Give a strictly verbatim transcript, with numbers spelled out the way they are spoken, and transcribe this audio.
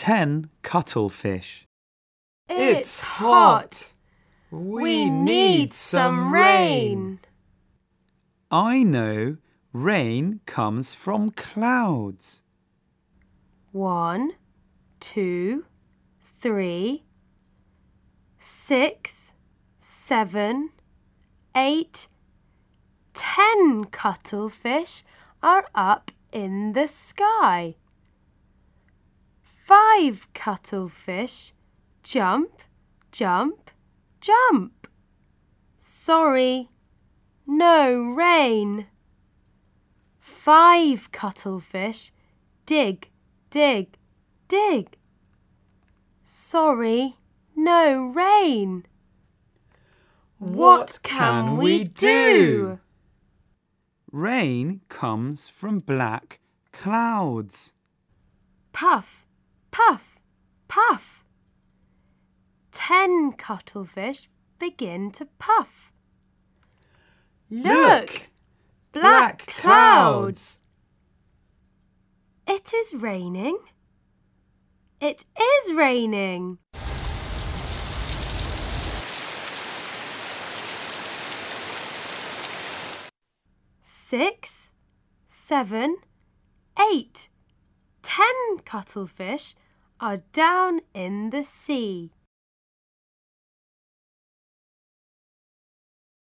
ten cuttlefish. It's hot. We need some rain. I know rain comes from clouds. One, two, three, six, seven, eight, ten cuttlefish are up in the sky. Five cuttlefish jump, jump, jump. Sorry, no rain. Five cuttlefish dig, dig, dig. Sorry, no rain. What can we do? Rain comes from black clouds. Puff, puff, puff. Ten cuttlefish begin to puff. Look! Black clouds! It is raining. It is raining. Six, seven, eight, ten cuttlefish are down in the sea.